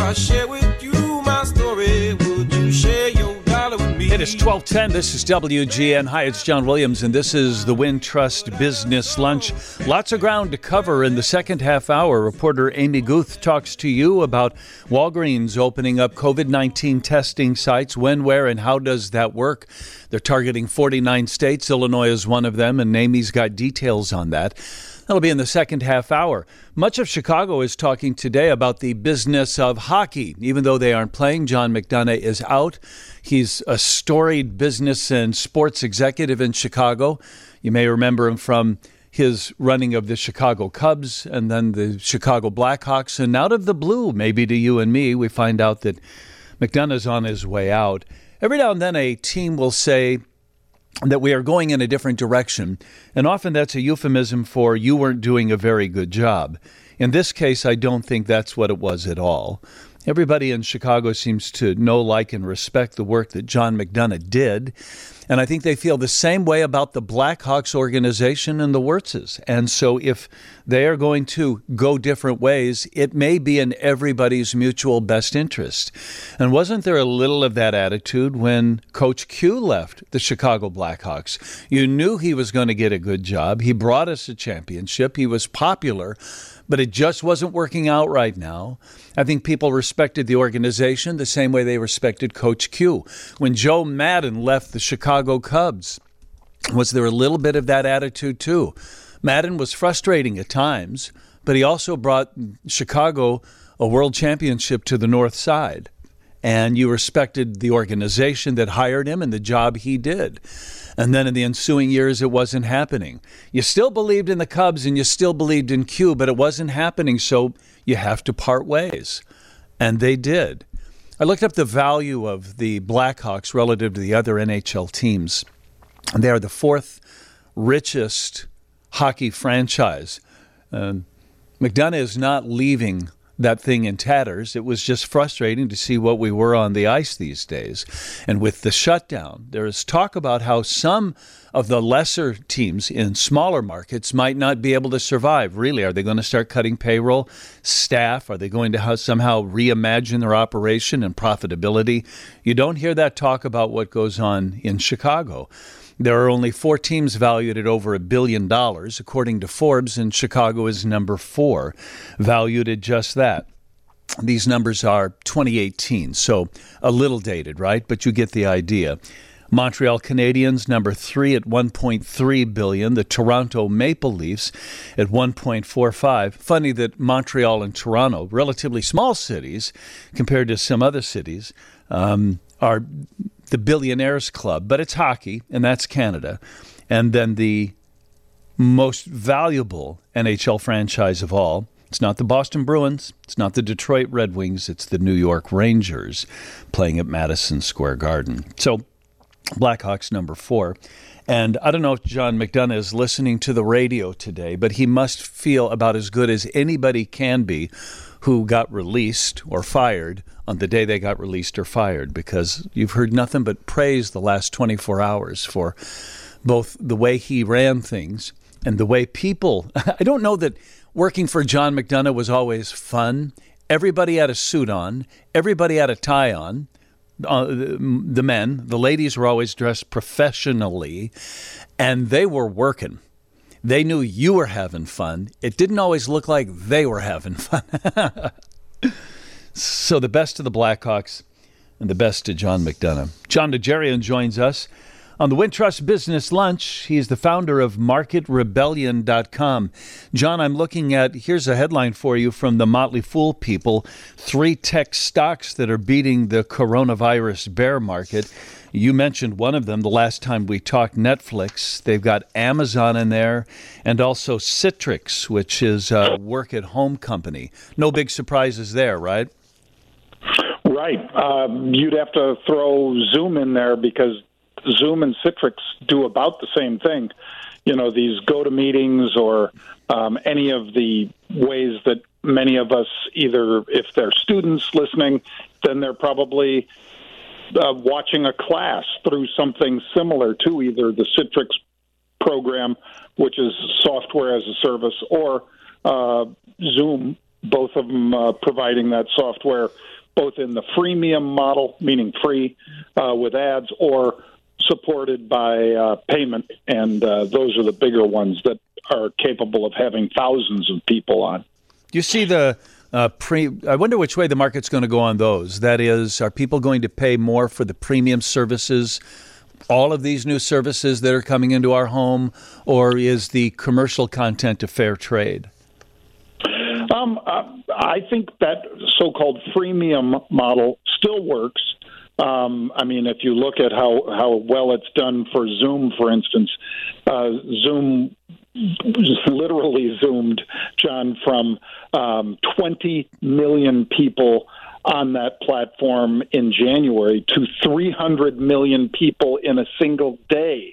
I share with you my story, would you share your dollar with me? It is 12:10. This is WGN. Hi, it's John Williams, and this is the Wintrust Business Lunch. Lots of ground to cover in the second half hour. Reporter Amy Guth talks to you about Walgreens opening up COVID-19 testing sites. When, where, and how does that work? They're targeting 49 states. Illinois is one of them, and Amy's got details on that. That'll be in the second half hour. Much of Chicago is talking today about the business of hockey. Even though they aren't playing, John McDonough is out. He's a storied business and sports executive in Chicago. You may remember him from his running of the Chicago Cubs and then the Chicago Blackhawks. And out of the blue, maybe to you and me, we find out that McDonough's on his way out. Every now and then a team will say that we are going in a different direction, and often that's a euphemism for you weren't doing a very good job. In this case, I don't think that's what it was at all. Everybody in Chicago seems to know, like, and respect the work that John McDonough did, and I think they feel the same way about the Blackhawks organization and the Wirtzes. And so if they are going to go different ways, it may be in everybody's mutual best interest. And wasn't there a little of that attitude when Coach Q left the Chicago Blackhawks? You knew he was going to get a good job. He brought us a championship. He was popular, but it just wasn't working out right now. I think people respected the organization the same way they respected Coach Q. When Joe Maddon left the Chicago Cubs, was there a little bit of that attitude too? Maddon was frustrating at times, but he also brought Chicago a world championship to the North Side. And you respected the organization that hired him and the job he did. And then in the ensuing years, it wasn't happening. You still believed in the Cubs and you still believed in Q, but it wasn't happening, so you have to part ways. And they did. I looked up the value of the Blackhawks relative to the other NHL teams. And they are the fourth richest hockey franchise. McDonough is not leaving that thing in tatters. It was just frustrating to see what we were on the ice these days. And with the shutdown, there is talk about how some of the lesser teams in smaller markets might not be able to survive. Really, are they going to start cutting payroll, staff? Are they going to somehow reimagine their operation and profitability? You don't hear that talk about what goes on in Chicago. There are only 4 teams valued at over $1 billion, according to Forbes, and Chicago is number 4, valued at just that. These numbers are 2018, so a little dated, right? But you get the idea. Montreal Canadiens, number 3 at $1.3 billion. The Toronto Maple Leafs at $1.45. Funny that Montreal and Toronto, relatively small cities compared to some other cities, are the Billionaires Club, but it's hockey, and that's Canada. And then the most valuable NHL franchise of all, it's not the Boston Bruins, it's not the Detroit Red Wings, it's the New York Rangers playing at Madison Square Garden. So Blackhawks number 4. And I don't know if John McDonough is listening to the radio today, but he must feel about as good as anybody can be who got released or fired on the day they got released or fired, because you've heard nothing but praise the last 24 hours for both the way he ran things and the way people, I don't know that working for John McDonough was always fun. Everybody had a suit on. Everybody had a tie on. The men, the ladies were always dressed professionally, and they were working. They knew you were having fun. It didn't always look like they were having fun. So the best to the Blackhawks and the best to John McDonough. John DeJarian joins us on the Wintrust Business Lunch. He's the founder of MarketRebellion.com. John, I'm looking at, here's a headline for you from the Motley Fool people, 3 tech stocks that are beating the coronavirus bear market. You mentioned one of them the last time we talked, Netflix. They've got Amazon in there, and also Citrix, which is a work-at-home company. No big surprises there, right? Right. You'd have to throw Zoom in there because Zoom and Citrix do about the same thing. You know, these go-to-meetings or any of the ways that many of us, either if they're students listening, then they're probably watching a class through something similar to either the Citrix program, which is software as a service, or Zoom, both of them providing that software both in the freemium model, meaning free with ads, or supported by payment. And those are the bigger ones that are capable of having thousands of people on. You see the I wonder which way the market's going to go on those. That is, are people going to pay more for the premium services, all of these new services that are coming into our home, or is the commercial content a fair trade? I think that so-called freemium model still works. I mean, if you look at how well it's done for Zoom, for instance, Zoom literally zoomed, John, from 20 million people on that platform in January to 300 million people in a single day.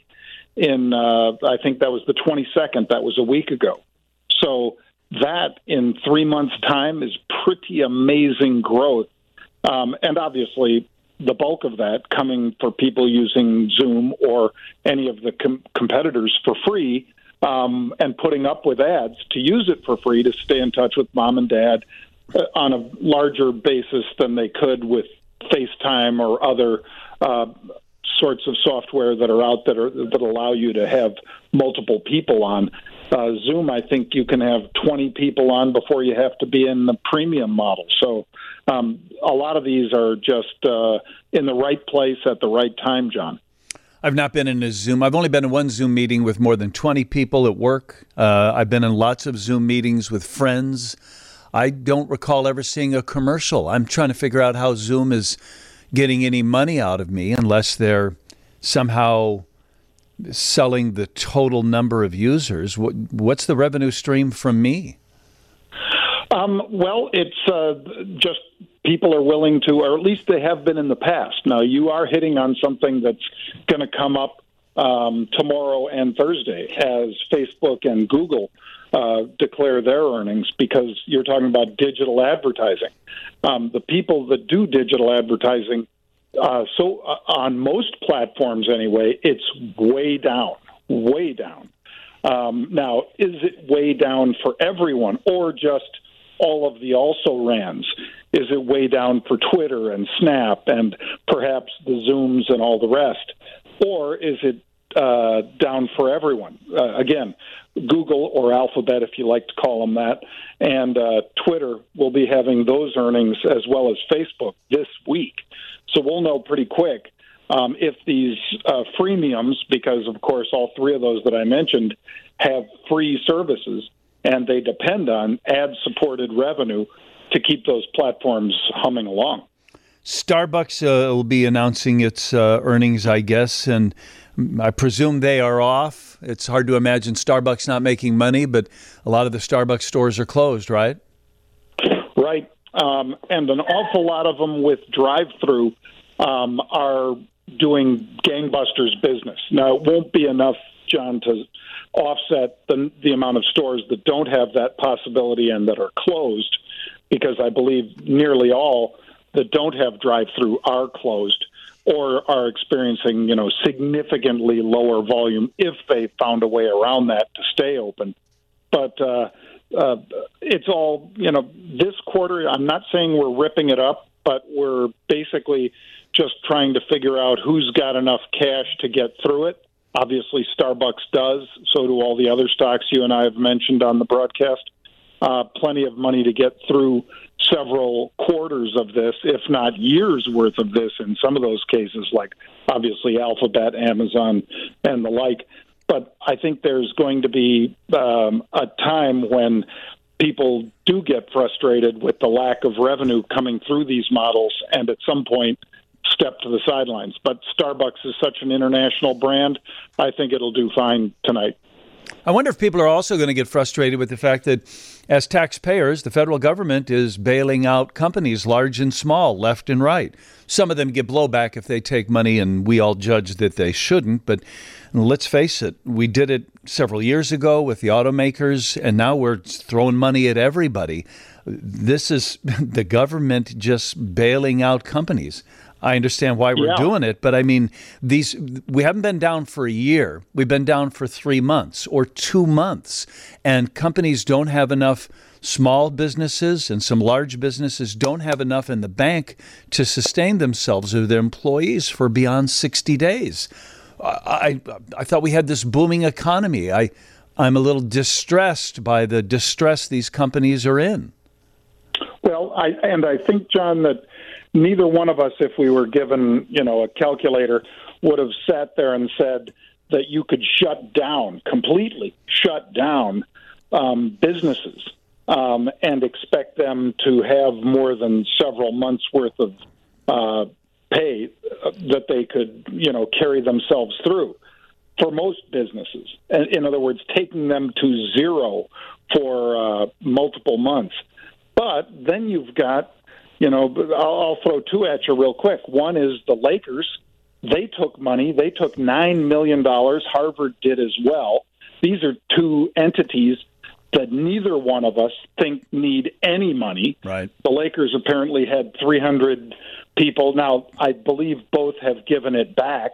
I think that was the 22nd. That was a week ago. So that in 3 months' time is pretty amazing growth. And obviously, the bulk of that coming for people using Zoom or any of the competitors for free, and putting up with ads to use it for free to stay in touch with mom and dad on a larger basis than they could with FaceTime or other sorts of software that are out there that allow you to have multiple people on. Zoom, I think you can have 20 people on before you have to be in the premium model. So a lot of these are just in the right place at the right time, John. I've not been in a Zoom. I've only been in one Zoom meeting with more than 20 people at work. I've been in lots of Zoom meetings with friends. I don't recall ever seeing a commercial. I'm trying to figure out how Zoom is getting any money out of me unless they're somehow selling the total number of users. What's the revenue stream from me? Well, it's just people are willing to, or at least they have been in the past. Now, you are hitting on something that's going to come up tomorrow and Thursday as Facebook and Google declare their earnings, because you're talking about digital advertising. The people that do digital advertising, on most platforms anyway, it's way down, way down. Now, is it way down for everyone or just all of the also-rans? Is it way down for Twitter and Snap and perhaps the Zooms and all the rest? Or is it down for everyone? Again, Google or Alphabet, if you like to call them that, and Twitter will be having those earnings as well as Facebook this week. So we'll know pretty quick if these freemiums, because, of course, all three of those that I mentioned have free services, and they depend on ad-supported revenue to keep those platforms humming along. Starbucks will be announcing its earnings, I guess, and I presume they are off. It's hard to imagine Starbucks not making money, but a lot of the Starbucks stores are closed, right? Right. And an awful lot of them with drive-through are doing gangbusters business. Now, it won't be enough, John, to offset the amount of stores that don't have that possibility and that are closed, because I believe nearly all that don't have drive-through are closed or are experiencing, significantly lower volume if they found a way around that to stay open. But it's all, this quarter, I'm not saying we're ripping it up, but we're basically just trying to figure out who's got enough cash to get through it. Obviously, Starbucks does. So do all the other stocks you and I have mentioned on the broadcast. Plenty of money to get through several quarters of this, if not years worth of this in some of those cases, like obviously Alphabet, Amazon, and the like. But I think there's going to be a time when people do get frustrated with the lack of revenue coming through these models, and at some point step to the sidelines. But Starbucks is such an international brand, I think it'll do fine tonight. I wonder if people are also going to get frustrated with the fact that as taxpayers, the federal government is bailing out companies large and small, left and right. Some of them get blowback if they take money, and we all judge that they shouldn't. But let's face it, we did it several years ago with the automakers, and now we're throwing money at everybody. This is the government just bailing out companies. I understand why we're doing it, but I mean, we haven't been down for a year. We've been down for 3 months or 2 months, and companies don't have enough. Small businesses and some large businesses don't have enough in the bank to sustain themselves or their employees for beyond 60 days. I thought we had this booming economy. I'm a little distressed by the distress these companies are in. Well, I think, John, that neither one of us, if we were given, a calculator, would have sat there and said that you could completely shut down businesses and expect them to have more than several months' worth of pay that they could, carry themselves through. For most businesses, in other words, taking them to zero for multiple months. But then you've got, I'll throw two at you real quick. One is the Lakers. They took money. They took $9 million. Harvard did as well. These are two entities that neither one of us think need any money. Right. The Lakers apparently had 300 people. Now, I believe both have given it back.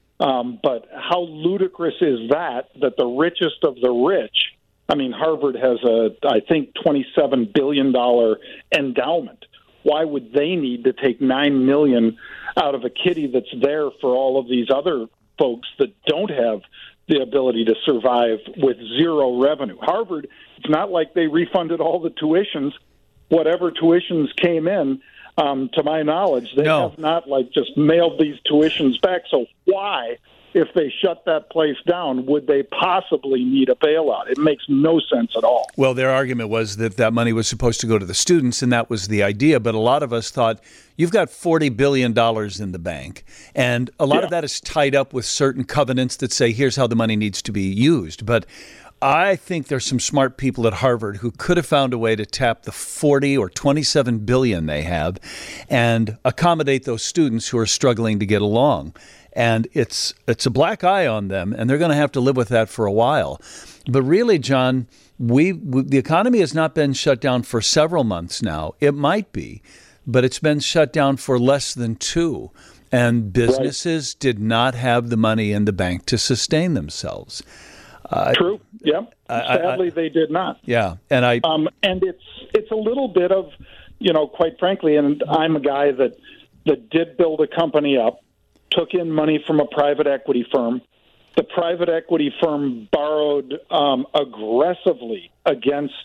But how ludicrous is that the richest of the rich, Harvard has I think, $27 billion endowment. Why would they need to take $9 million out of a kitty that's there for all of these other folks that don't have the ability to survive with zero revenue? Harvard, it's not like they refunded all the tuitions. Whatever tuitions came in, to my knowledge, they have not just mailed these tuitions back. So why, if they shut that place down, would they possibly need a bailout? It makes no sense at all. Well, their argument was that money was supposed to go to the students, and that was the idea. But a lot of us thought, you've got $40 billion in the bank, and a lot of that is tied up with certain covenants that say, here's how the money needs to be used. But I think there's some smart people at Harvard who could have found a way to tap the 40 or 27 billion they have and accommodate those students who are struggling to get along. And it's a black eye on them, and they're going to have to live with that for a while. But really, John, the economy has not been shut down for several months now. It might be, but it's been shut down for less than 2. And businesses did not have the money in the bank to sustain themselves. True. Yeah. Sadly, they did not. Yeah, and and it's a little bit of, quite frankly, and I'm a guy that did build a company up, took in money from a private equity firm. The private equity firm borrowed aggressively against.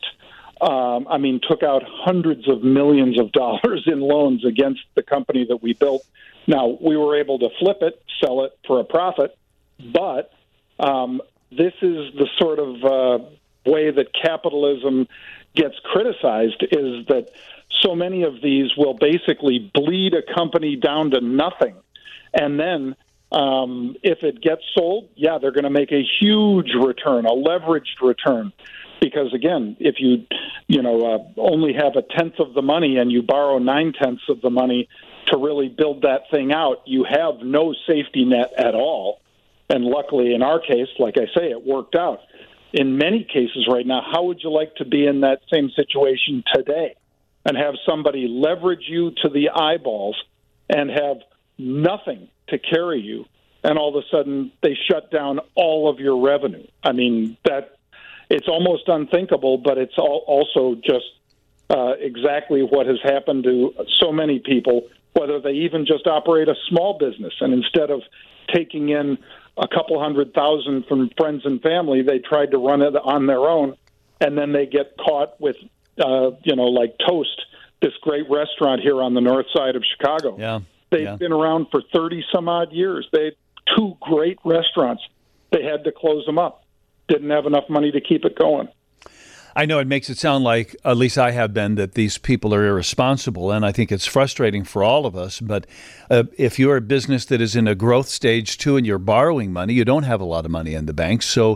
Took out hundreds of millions of dollars in loans against the company that we built. Now, we were able to flip it, sell it for a profit, but this is the sort of way that capitalism gets criticized, is that so many of these will basically bleed a company down to nothing. And then if it gets sold, they're going to make a huge return, a leveraged return. Because, again, if you only have a tenth of the money and you borrow 9/10 of the money to really build that thing out, you have no safety net at all. And luckily, in our case, like I say, it worked out. In many cases right now, how would you like to be in that same situation today and have somebody leverage you to the eyeballs and have nothing to carry you, and all of a sudden they shut down all of your revenue? That it's almost unthinkable, but it's also just exactly what has happened to so many people, whether they even just operate a small business, and instead of taking in a couple $100,000 from friends and family, they tried to run it on their own, and then they get caught with, like Toast, this great restaurant here on the north side of Chicago. Yeah. They've been around for 30 some odd years. They had 2 great restaurants. They had to close them up. Didn't have enough money to keep it going. I know it makes it sound like, at least I have been, that these people are irresponsible, and I think it's frustrating for all of us. But if you're a business that is in a growth stage too and you're borrowing money, you don't have a lot of money in the bank. So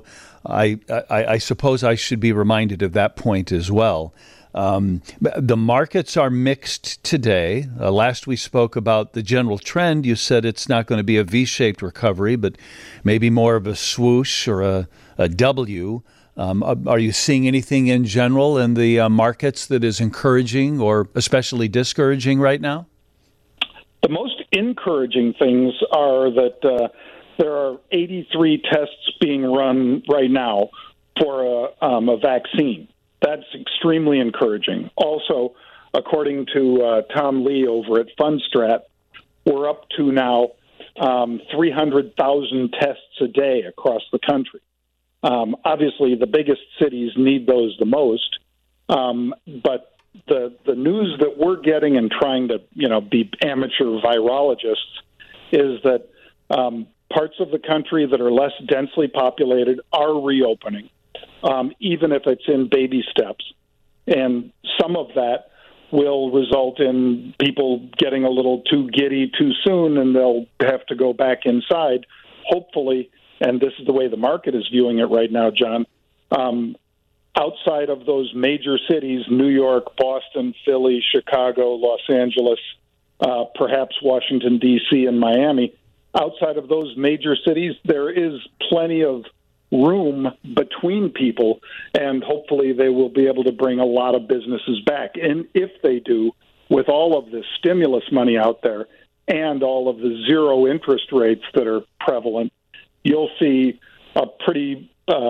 I suppose I should be reminded of that point as well. The markets are mixed today. Last we spoke about the general trend. You said it's not going to be a V-shaped recovery, but maybe more of a swoosh or a W. Are you seeing anything in general in the markets that is encouraging or especially discouraging right now? The most encouraging things are that there are 83 tests being run right now for a vaccine. That's extremely encouraging. Also, according to Tom Lee over at Fundstrat, we're up to now 300,000 tests a day across the country. Obviously, the biggest cities need those the most, but the news that we're getting and trying to be amateur virologists is that parts of the country that are less densely populated are reopening, even if it's in baby steps. And some of that will result in people getting a little too giddy too soon, and they'll have to go back inside, hopefully, and this is the way the market is viewing it right now, John, outside of those major cities, New York, Boston, Philly, Chicago, Los Angeles, perhaps Washington, D.C., and Miami, outside of those major cities, there is plenty of room between people, and hopefully they will be able to bring a lot of businesses back. And if they do, with all of this stimulus money out there and all of the zero interest rates that are prevalent, you'll see a pretty,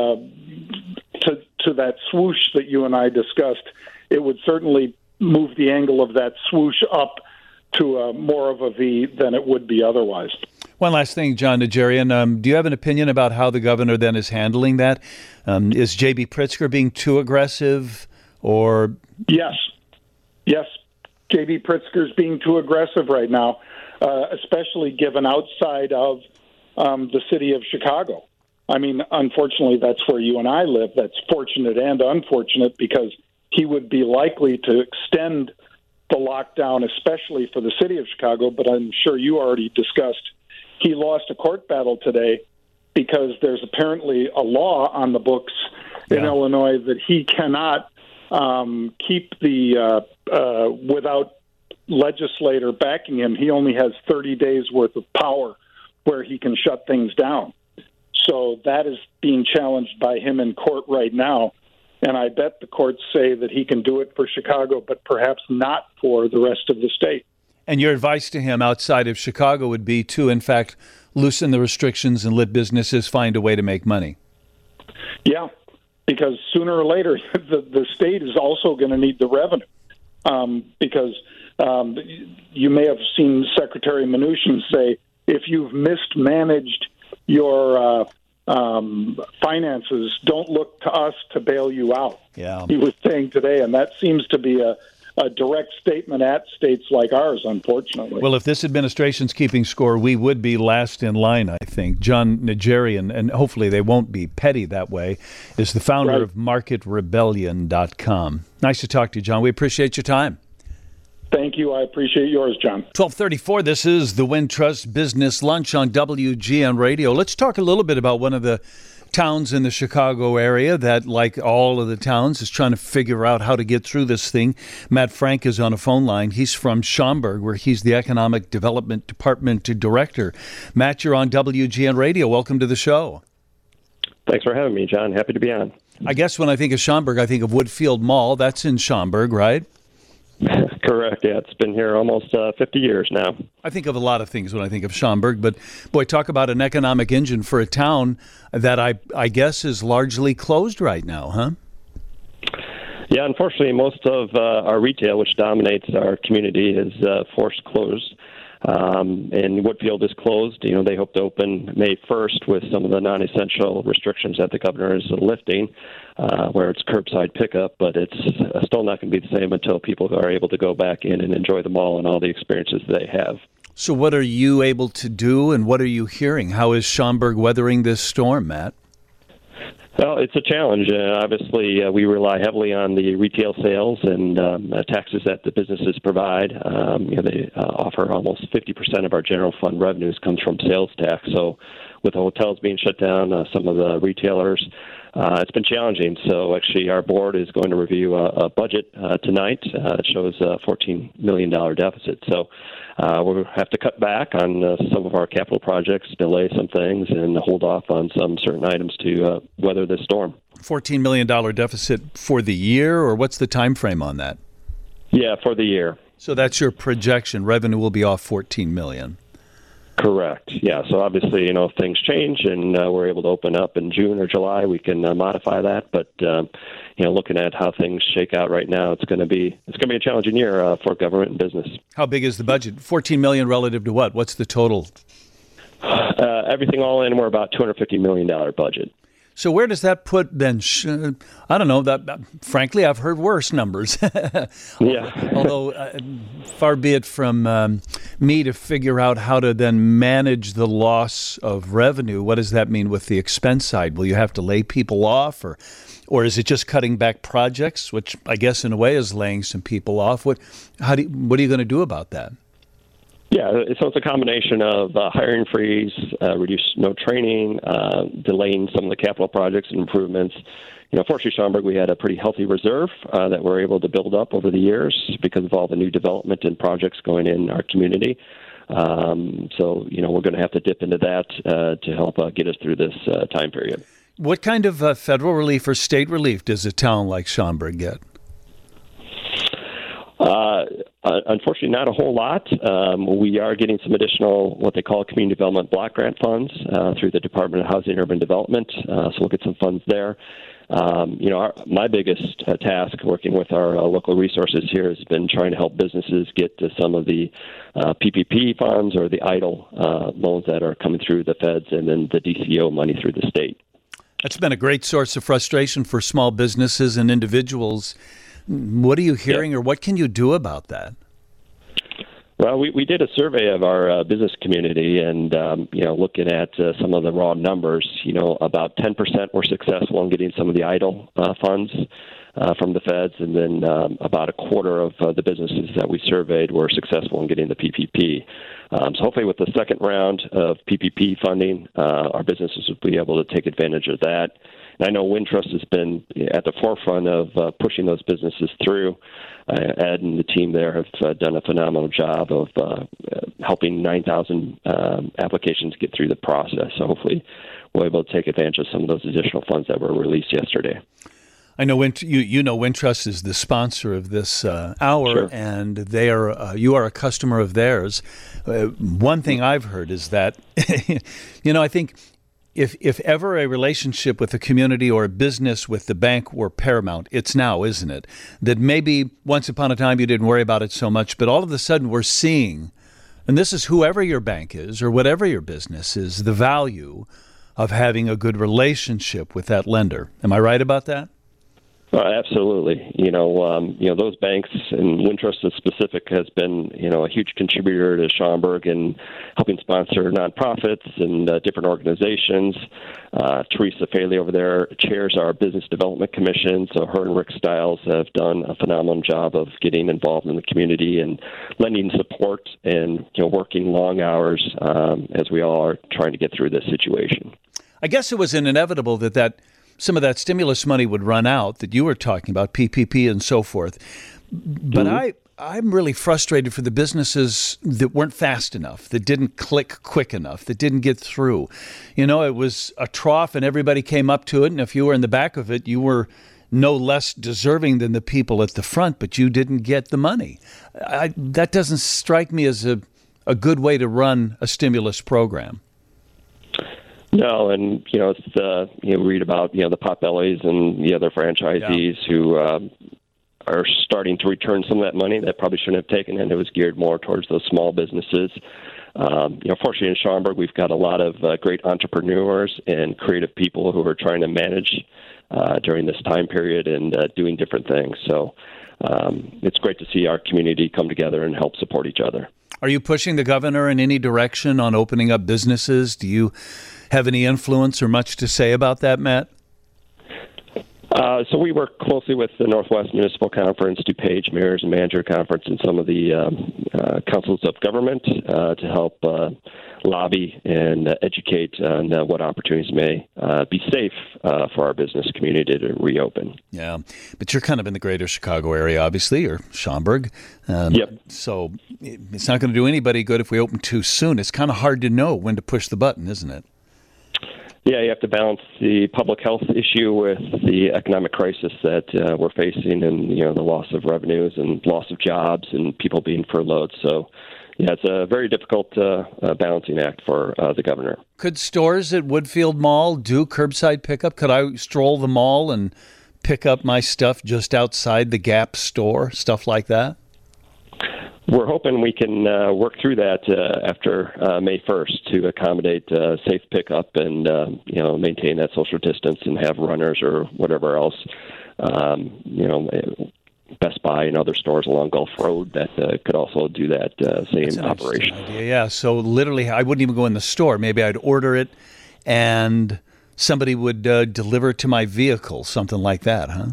to that swoosh that you and I discussed, it would certainly move the angle of that swoosh up to more of a V than it would be otherwise. One last thing, John Najarian. Do you have an opinion about how the governor then is handling that? Is J.B. Pritzker being too aggressive, or? Yes. J.B. Pritzker's being too aggressive right now, especially given outside of the city of Chicago. I mean, unfortunately, that's where you and I live. That's fortunate and unfortunate because he would be likely to extend the lockdown, especially for the city of Chicago. But I'm sure you already discussed he lost a court battle today because there's apparently a law on the books in Illinois that he cannot keep the without legislator backing him. He only has 30 days worth of power where he can shut things down. So that is being challenged by him in court right now. And I bet the courts say that he can do it for Chicago, but perhaps not for the rest of the state. And your advice to him outside of Chicago would be to, in fact, loosen the restrictions and let businesses find a way to make money. Yeah, because sooner or later, the state is also going to need the revenue. Because you may have seen Secretary Mnuchin say, if you've mismanaged your finances, don't look to us to bail you out. Yeah. He was saying today, and that seems to be a direct statement at states like ours, unfortunately. Well, if this administration's keeping score, we would be last in line, I think. John Najarian, and hopefully they won't be petty that way, is the founder of MarketRebellion.com. Nice to talk to you, John. We appreciate your time. Thank you. I appreciate yours, John. 1234, this is the Wintrust Business Lunch on WGN Radio. Let's talk a little bit about one of the towns in the Chicago area that, like all of the towns, is trying to figure out how to get through this thing. Matt Frank is on a phone line. He's from Schaumburg, where he's the Economic Development Department Director. Matt, you're on WGN Radio. Welcome to the show. Thanks for having me, John. Happy to be on. I guess when I think of Schaumburg, I think of Woodfield Mall. That's in Schaumburg, right? Correct. Yeah, it's been here almost 50 years now. I think of a lot of things when I think of Schaumburg, but boy, talk about an economic engine for a town that I guess is largely closed right now, huh? Yeah, unfortunately, most of our retail, which dominates our community, is forced closed. And Woodfield is closed. You know, they hope to open May 1st with some of the non-essential restrictions that the governor is lifting, where it's curbside pickup, but it's still not going to be the same until people are able to go back in and enjoy the mall and all the experiences they have. So what are you able to do, and what are you hearing? How is Schaumburg weathering this storm, Matt? Well, it's a challenge. Obviously, we rely heavily on the retail sales and taxes that the businesses provide. They offer almost 50% of our general fund revenues comes from sales tax. So with the hotels being shut down, some of the retailers, it's been challenging. So actually, our board is going to review a budget tonight. It shows a $14 million deficit. So we'll have to cut back on some of our capital projects, delay some things, and hold off on some certain items to weather this storm. $14 million deficit for the year, or what's the time frame on that? Yeah, for the year. So that's your projection. Revenue will be off $14 million. Correct. Yeah. So obviously, if things change and we're able to open up in June or July, we can modify that. But looking at how things shake out right now, it's going to be a challenging year for government and business. How big is the budget? $14 million relative to what? What's the total? Everything all in, we're about $250 million budget. So where does that put then? I don't know. Frankly, I've heard worse numbers. Yeah. Although far be it from me to figure out how to then manage the loss of revenue. What does that mean with the expense side? Will you have to lay people off, or is it just cutting back projects, which I guess in a way is laying some people off? What are you going to do about that? Yeah, so it's a combination of hiring freeze, reduce no training, delaying some of the capital projects and improvements. Fortunately, Schaumburg, we had a pretty healthy reserve that we're able to build up over the years because of all the new development and projects going in our community. So, we're going to have to dip into that to help get us through this time period. What kind of federal relief or state relief does a town like Schaumburg get? Unfortunately, not a whole lot. We are getting some additional, what they call community development block grant funds through the Department of Housing and Urban Development. So we'll get some funds there. My biggest task working with our local resources here has been trying to help businesses get to some of the PPP funds or the EIDL loans that are coming through the feds and then the DCO money through the state. That's been a great source of frustration for small businesses and individuals. What are you hearing, or what can you do about that? Well, we did a survey of our business community, and looking at some of the raw numbers, about 10% were successful in getting some of the EIDL funds from the feds, and then about a quarter of the businesses that we surveyed were successful in getting the PPP. So hopefully, with the second round of PPP funding, our businesses will be able to take advantage of that. And I know Wintrust has been at the forefront of pushing those businesses through. Ed and the team there have done a phenomenal job of helping 9,000 applications get through the process. So hopefully we'll be able to take advantage of some of those additional funds that were released yesterday. I know Wintrust is the sponsor of this hour, Sure. and they are you are a customer of theirs. One thing I've heard is that, I think if ever a relationship with a community or a business with the bank were paramount, it's now, isn't it? That maybe once upon a time you didn't worry about it so much, but all of a sudden we're seeing, and this is whoever your bank is or whatever your business is, the value of having a good relationship with that lender. Am I right about that? Absolutely. Those banks, and Wintrust in specific, has been, a huge contributor to Schaumburg in helping sponsor nonprofits and different organizations. Teresa Faley over there chairs our Business Development Commission, so her and Rick Stiles have done a phenomenal job of getting involved in the community and lending support and, working long hours as we all are trying to get through this situation. I guess it was inevitable that some of that stimulus money would run out that you were talking about, PPP and so forth. But I'm really frustrated for the businesses that weren't fast enough, that didn't click quick enough, that didn't get through. It was a trough and everybody came up to it. And if you were in the back of it, you were no less deserving than the people at the front, but you didn't get the money. That doesn't strike me as a good way to run a stimulus program. No, and it's read about the Potbellies and the other franchisees who are starting to return some of that money that probably shouldn't have taken, and it was geared more towards those small businesses. Fortunately in Schaumburg, we've got a lot of great entrepreneurs and creative people who are trying to manage during this time period and doing different things. So it's great to see our community come together and help support each other. Are you pushing the governor in any direction on opening up businesses? Do you have any influence or much to say about that, Matt? So we work closely with the Northwest Municipal Conference, DuPage Mayors and Manager Conference, and some of the councils of government to help lobby and educate on what opportunities may be safe for our business community to reopen. Yeah, but you're kind of in the greater Chicago area, obviously, or Schaumburg. Yep. So it's not going to do anybody good if we open too soon. It's kind of hard to know when to push the button, isn't it? Yeah, you have to balance the public health issue with the economic crisis that we're facing, and the loss of revenues and loss of jobs and people being furloughed. So, yeah, it's a very difficult balancing act for the governor. Could stores at Woodfield Mall do curbside pickup? Could I stroll the mall and pick up my stuff just outside the Gap store, stuff like that? We're hoping we can work through that after May 1st to accommodate safe pickup and maintain that social distance and have runners or whatever else. Best Buy and other stores along Gulf Road that could also do that same operation. Idea. Yeah, so literally I wouldn't even go in the store. Maybe I'd order it and somebody would deliver it to my vehicle, something like that, huh?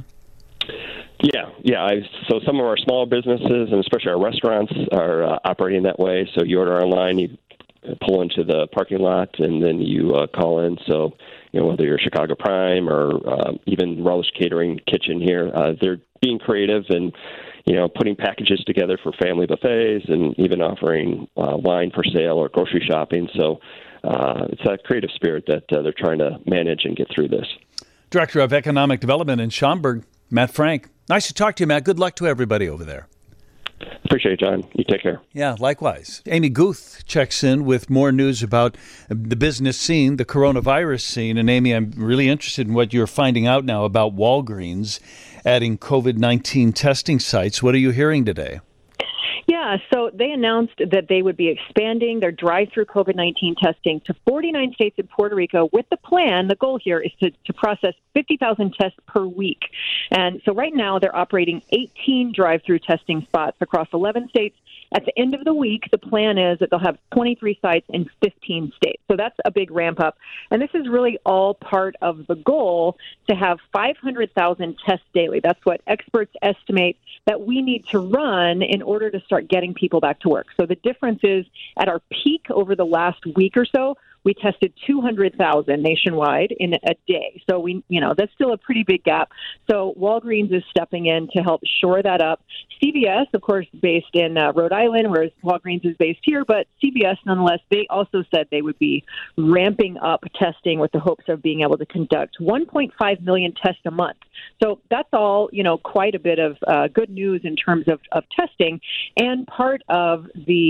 Yeah. So some of our small businesses, and especially our restaurants, are operating that way. So you order online, you pull into the parking lot, and then you call in. So, whether you're Chicago Prime or even Relish Catering Kitchen here, they're being creative and, putting packages together for family buffets and even offering wine for sale or grocery shopping. So it's that creative spirit that they're trying to manage and get through this. Director of Economic Development in Schaumburg, Matt Frank. Nice to talk to you, Matt. Good luck to everybody over there. Appreciate it, John. You take care. Yeah, likewise. Amy Guth checks in with more news about the business scene, the coronavirus scene. And Amy, I'm really interested in what you're finding out now about Walgreens adding COVID-19 testing sites. What are you hearing today? Yeah, so they announced that they would be expanding their drive-through COVID-19 testing to 49 states and Puerto Rico with the plan. The goal here is to process 50,000 tests per week. And so right now they're operating 18 drive-through testing spots across 11 states. At the end of the week, the plan is that they'll have 23 sites in 15 states. So that's a big ramp up. And this is really all part of the goal to have 500,000 tests daily. That's what experts estimate that we need to run in order to start getting people back to work. So the difference is at our peak over the last week or so, we tested 200,000 nationwide in a day. So that's still a pretty big gap. So Walgreens is stepping in to help shore that up. CVS, of course, based in Rhode Island, whereas Walgreens is based here, but CVS, nonetheless, they also said they would be ramping up testing with the hopes of being able to conduct 1.5 million tests a month. So that's all, quite a bit of good news in terms of testing, and part of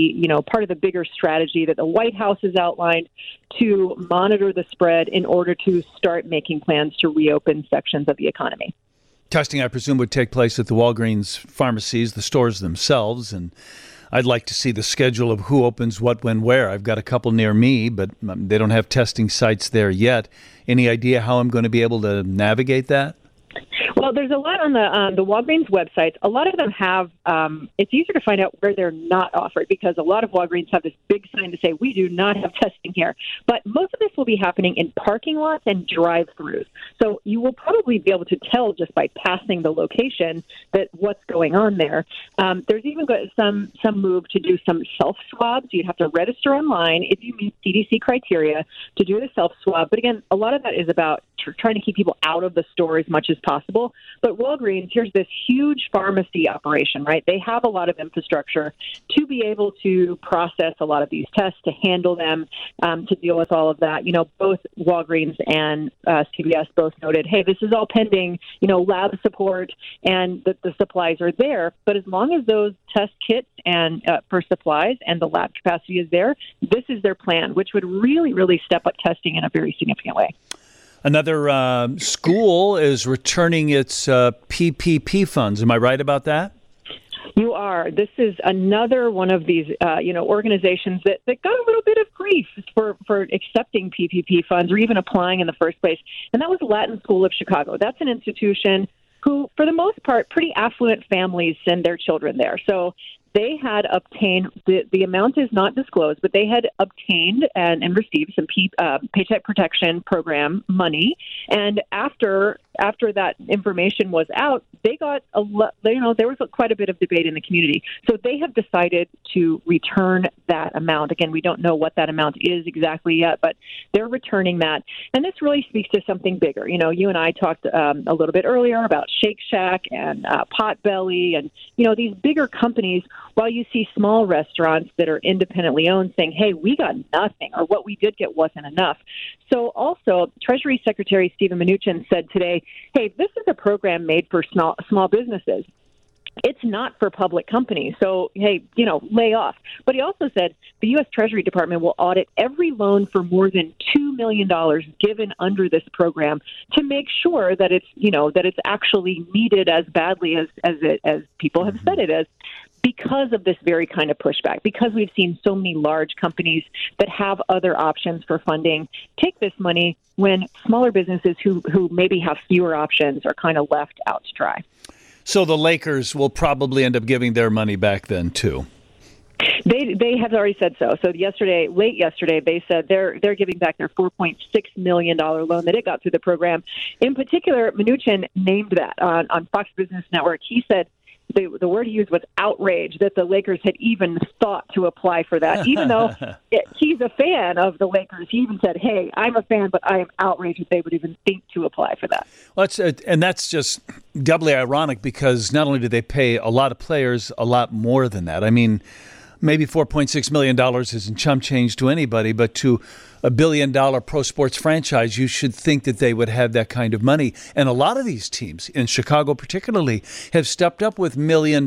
the bigger strategy that the White House has outlined to monitor the spread in order to start making plans to reopen sections of the economy. Testing, I presume, would take place at the Walgreens pharmacies, the stores themselves, and I'd like to see the schedule of who opens what, when, where. I've got a couple near me, but they don't have testing sites there yet. Any idea how I'm going to be able to navigate that? Well, there's a lot on the Walgreens websites. A lot of them have, it's easier to find out where they're not offered because a lot of Walgreens have this big sign to say, we do not have testing here. But most of this will be happening in parking lots and drive-thrus. So you will probably be able to tell just by passing the location that what's going on there. There's even some move to do some self-swabs. You'd have to register online if you meet CDC criteria to do the self-swab. But again, a lot of that is about trying to keep people out of the store as much as possible. But Walgreens, here's this huge pharmacy operation, right? They have a lot of infrastructure to be able to process a lot of these tests, to handle them, to deal with all of that. Both Walgreens and CVS both noted, hey, this is all pending, lab support and that the supplies are there. But as long as those test kits and for supplies and the lab capacity is there, this is their plan, which would really, really step up testing in a very significant way. Another school is returning its PPP funds. Am I right about that? You are. This is another one of these, organizations that got a little bit of grief for accepting PPP funds or even applying in the first place. And that was Latin School of Chicago. That's an institution who, for the most part, pretty affluent families send their children there. So they had obtained, the amount is not disclosed, but they had obtained and received some Paycheck Protection Program money. And after that information was out, they got there was quite a bit of debate in the community. So they have decided to return that amount. Again, we don't know what that amount is exactly yet, but they're returning that. And this really speaks to something bigger. You and I talked a little bit earlier about Shake Shack and Potbelly and, these bigger companies while you see small restaurants that are independently owned saying, hey, we got nothing, or what we did get wasn't enough. So also, Treasury Secretary Steven Mnuchin said today, hey, this is a program made for small businesses. It's not for public companies. So, hey, lay off. But he also said the U.S. Treasury Department will audit every loan for more than $2 million given under this program to make sure that it's actually needed as badly as people have said it is, because of this very kind of pushback, because we've seen so many large companies that have other options for funding take this money when smaller businesses who maybe have fewer options are kind of left out to dry. So the Lakers will probably end up giving their money back then, too. They have already said so. So late yesterday, they said they're giving back their $4.6 million loan that it got through the program. In particular, Mnuchin named that on Fox Business Network. He said the word he used was outrage that the Lakers had even thought to apply for that, even though he's a fan of the Lakers. He even said, hey, I'm a fan, but I am outraged that they would even think to apply for that. Well, and that's just doubly ironic because not only do they pay a lot of players a lot more than that. I mean, maybe $4.6 million isn't chump change to anybody, but to a $1 billion pro sports franchise, you should think that they would have that kind of money. And a lot of these teams, in Chicago particularly, have stepped up with $1 million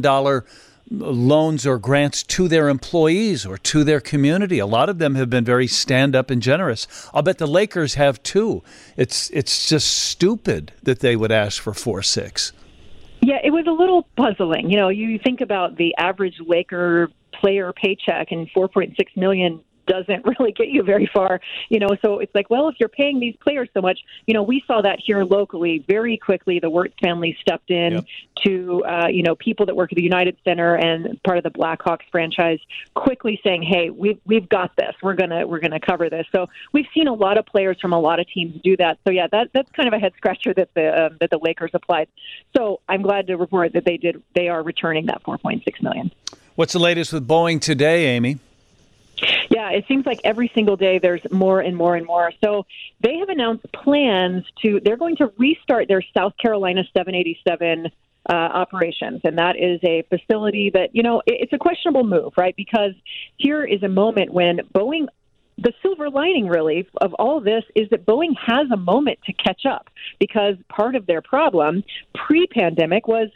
loans or grants to their employees or to their community. A lot of them have been very stand-up and generous. I'll bet the Lakers have too. It's just stupid that they would ask for 4.6. Yeah, it was a little puzzling. You think about the average Laker player paycheck, and $4.6 million doesn't really get you very far, so it's like, well, if you're paying these players so much, we saw that here locally very quickly. The Wirtz family stepped in to, people that work at the United Center and part of the Blackhawks franchise quickly saying, hey, we've got this. We're going to cover this. So we've seen a lot of players from a lot of teams do that. So yeah, that's kind of a head scratcher that the Lakers applied. So I'm glad to report that they are returning that $4.6 million. What's the latest with Boeing today, Amy? Yeah, it seems like every single day there's more and more and more. So they have announced plans they're going to restart their South Carolina 787 operations. And that is a facility that, it's a questionable move, right? Because here is a moment when Boeing, the silver lining really of all this is that Boeing has a moment to catch up, because part of their problem pre-pandemic was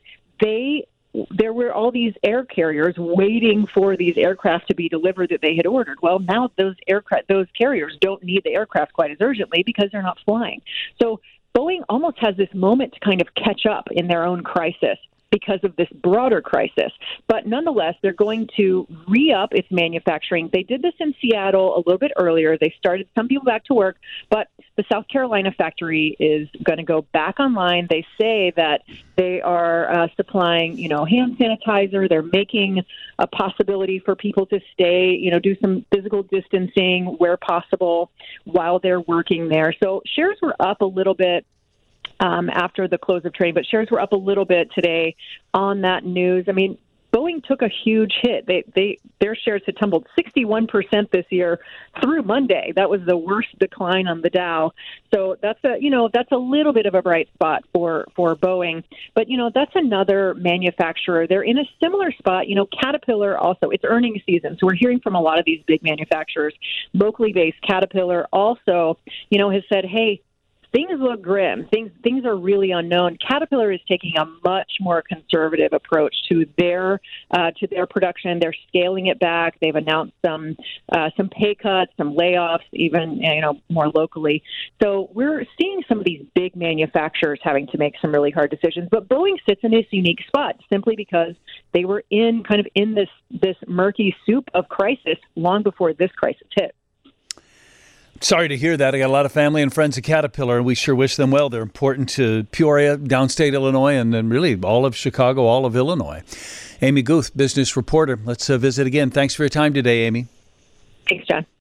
there were all these air carriers waiting for these aircraft to be delivered that they had ordered. Well, now those carriers don't need the aircraft quite as urgently because they're not flying. So Boeing almost has this moment to kind of catch up in their own crisis because of this broader crisis. But nonetheless, they're going to re-up its manufacturing. They did this in Seattle a little bit earlier. They started some people back to work, but the South Carolina factory is going to go back online. They say that they are supplying, hand sanitizer. They're making a possibility for people to stay, do some physical distancing where possible while they're working there. So shares were up a little bit after the close of trading, but shares were up a little bit today on that news. I mean, Boeing took a huge hit. Their shares had tumbled 61% this year through Monday. That was the worst decline on the Dow. So that's a little bit of a bright spot for Boeing. But that's another manufacturer. They're in a similar spot. Caterpillar also. It's earnings season, so we're hearing from a lot of these big manufacturers. Locally based Caterpillar also, has said, hey, things look grim. Things are really unknown. Caterpillar is taking a much more conservative approach to their production. They're scaling it back. They've announced some pay cuts, some layoffs, even more locally. So we're seeing some of these big manufacturers having to make some really hard decisions. But Boeing sits in this unique spot simply because they were in this murky soup of crisis long before this crisis hit. Sorry to hear that. I got a lot of family and friends at Caterpillar, and we sure wish them well. They're important to Peoria, downstate Illinois, and then really all of Chicago, all of Illinois. Amy Guth, business reporter. Let's visit again. Thanks for your time today, Amy. Thanks, John.